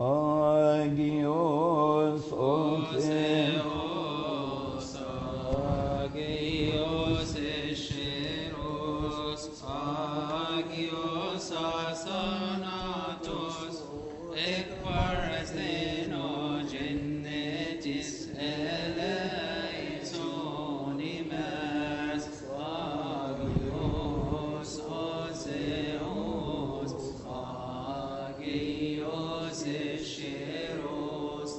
Agios Oseos, Agios Escheros, Agios Asanatos, Ekparastheno Genetis Eleisonimas, Agios Oseos, Agios Escheros,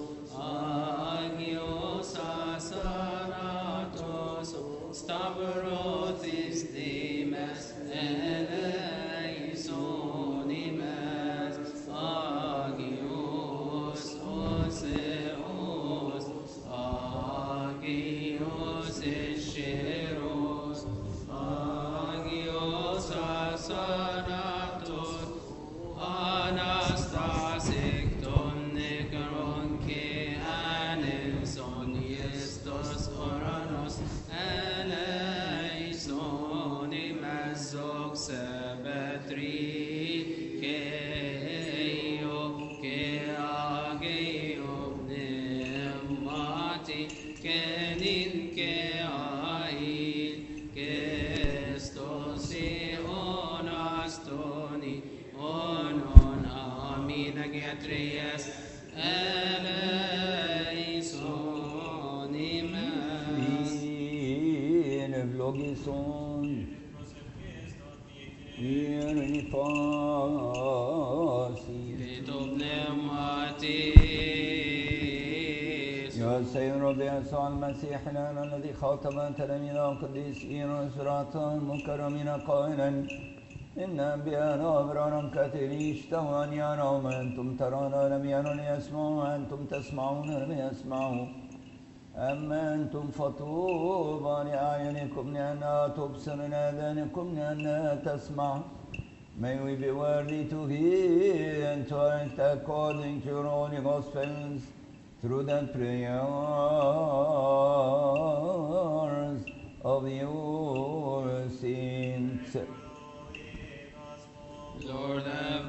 Agios Asanatos, Stavrothis Demas Eleisonimas, Agios Oseos, Agios Escheros, Agios Asanatos, Anastasic ton Necron ke Anelson Iestos Oranos Eleisonimas Zox Sabatri Keio Ke Ageo Pneumati Kenin Ke Ail Kestosi Onastoni Onon Amin Agiatrias Eleisonimas in vlogison irnifasi Vito Pneumatis يا سيد ربي يسوع المسيح لنا الذي خاطب تلاميذ القديسين وسراة المكرمين قائلا إن أنبياءنا وأبرارا كثيرين اشتهوا أن يروا ما أنتم ترون لم يروا ليسمعوا وأنتم تسمعون لم يسمعوا أما أنتم فطوبى لأعينكم لأنها تبصر لآذانكم لأنها تسمع. May we be worthy to hear and to act according to your holy gospels through the prayers of your saints. Lord have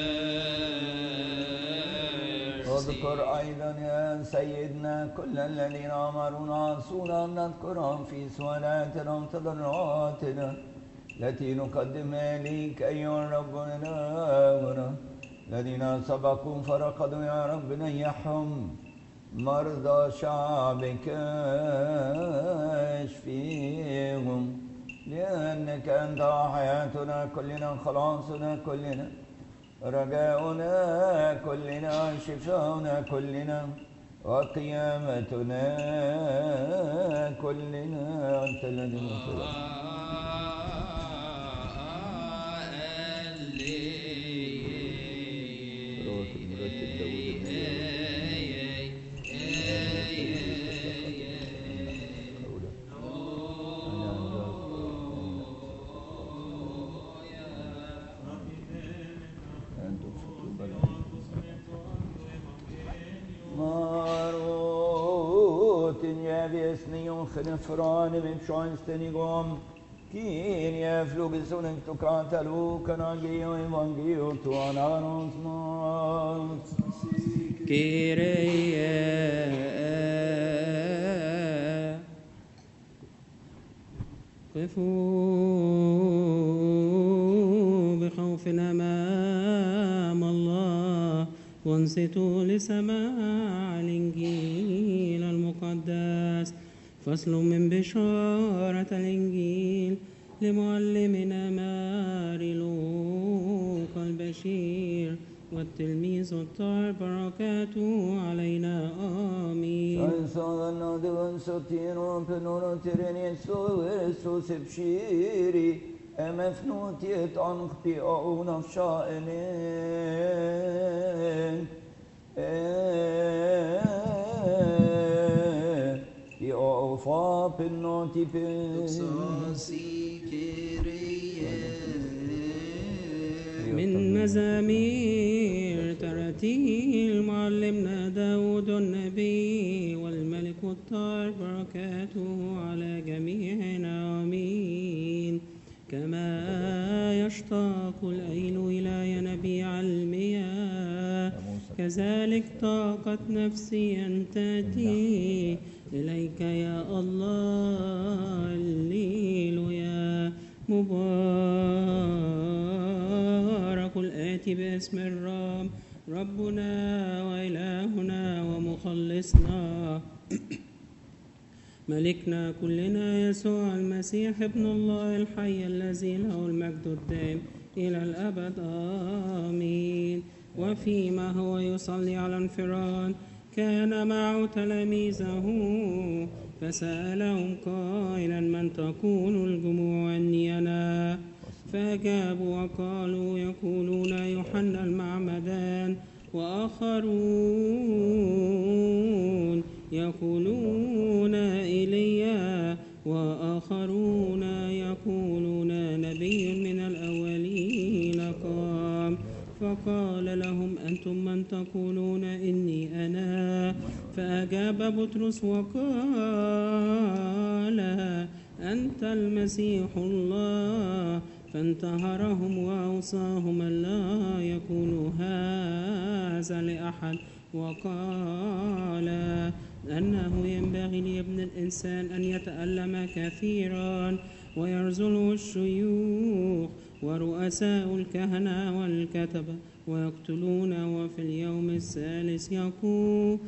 mercy. اذكر أيضا يا سيدنا كل الذين أمرونا رسولا أن نذكرهم في سؤالاتنا وتضرعاتنا التي نقدمها إليك أيها الرب إلهنا. الذين سبقوا فرقدوا يا رب نيحهم. مرضى شعبك اشفيهم لأنك أنت حياتنا كلنا خلاصنا كلنا رجاؤنا كلنا شفاؤنا كلنا وقيامتنا كلنا أنت الذي نصرنا. Frane med tjänsten igång. Kin jag flogesonen to katalu kanagio evangio to anaros mat. Kyrie قفوا بخوف أمام الله وانصتوا لسماع الإنجيل المقدس. فصل من بشارة الإنجيل لمعلمنا ماري لوقا البشير والتلميذ الطاهر بركاته علينا آمين. مفنوتيت أنخبي أو نفشائنين يوفا بالنوتي من مزامير ترتيل معلمنا داود النبي والملك الطاهر بركاته على جميعنا آمين. كما يشتاق العين إلى ينابيع المياه كذلك طاقت نفسي أن تأتي إليك يا الله. هللويا. مبارك الآتي باسم الرب ربنا وإلهنا ومخلصنا ملكنا كلنا يسوع المسيح ابن الله الحي الذي له المجد الدائم إلى الأبد آمين. وفيما هو يصلي على انفراد كان معه تلاميذه فسألهم قائلا من تقول الجموع أني أنا؟ فأجابوا وقالوا يقولون يوحنا المعمدان وآخرون يقولون إيليا وآخرون يقولون نبي من الأولين قام. فقال لهم أنتم من تقولون إني أنا؟ فأجاب بطرس وقال أنت المسيح الله. فانتهرهم وأوصاهم أن لا يقولوا هذا لأحد، وقال أنه ينبغي لابن الإنسان أن يتألم كثيرا ويرذله الشيوخ ورؤساء الكهنة والكتبة ويقتلون وفي اليوم الثالث يقوم.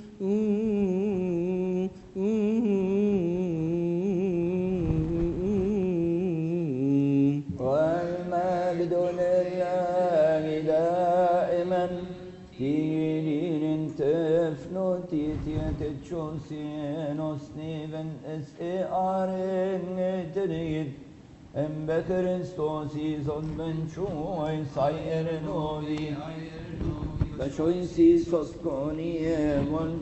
والمجد لله دائما تيرين تفنوتي تيتشوسينوس نيفن اسئارين تريد ام بكريستوسي زنبن شوي صاير نوبي بشوي سيسوس كوني من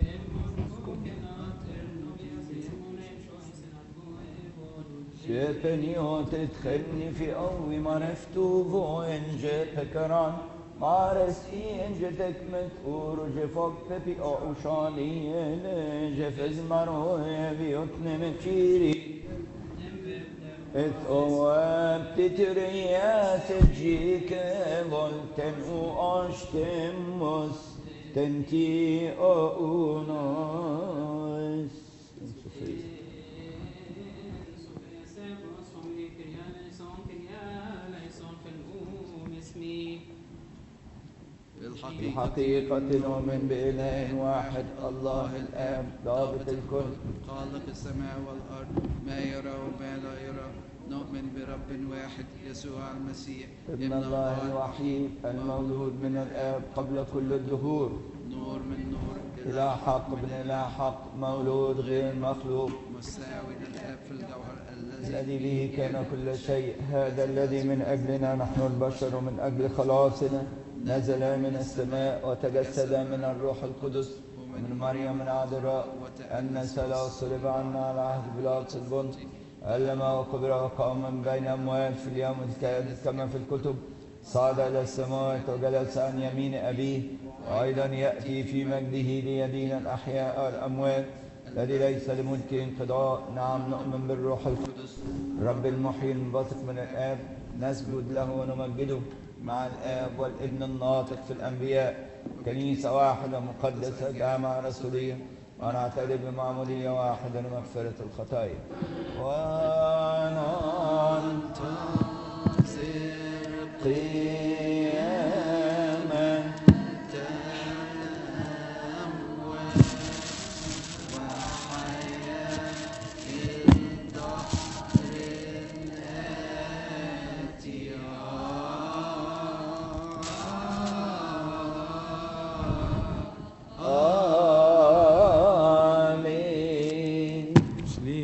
شيبنيو تدخلني في أوي ما نفتوفو إن جيتكران مارستي إن جتك متقور جفوك بي أو شالي جفز مروي بيوتني مكيري اتواب تترياس تجيك volten واشتمس تنتي أوناس. الحقيقة نؤمن بإله واحد الله الآب ضابط الكل خالق السماء والأرض ما يرى وما لا يرى. نؤمن برب واحد يسوع المسيح ابن الله الوحيد المولود من الآب قبل كل الدهور نور من نور إله حق ابن إله حق مولود غير مخلوق مساوي للآب في الجوهر الذي به كان كل شيء. هذا الذي من أجلنا نحن البشر ومن أجل خلاصنا نزل من السماء وتجسد من الروح القدس ومن مريم العذراء أنسل وصلب عنا على عهد بيلاطس البنطي ألم وكبر وقام من بين أموات في اليوم الثالث كما في الكتب صعد إلى السماوات وجلس عن يمين أبيه وأيضا يأتي في مجده ليدين الأحياء والأموات الذي ليس لملكه انقضاء. نعم نؤمن بالروح القدس رب المحيي المنبثق من الآب نسجد له ونمجده مع الآب والابن الناطق في الأنبياء كنيسة واحدة مقدسة جامعة رسولية ونعترف بمعمودية واحدة لمغفرة الخطايا وننتظر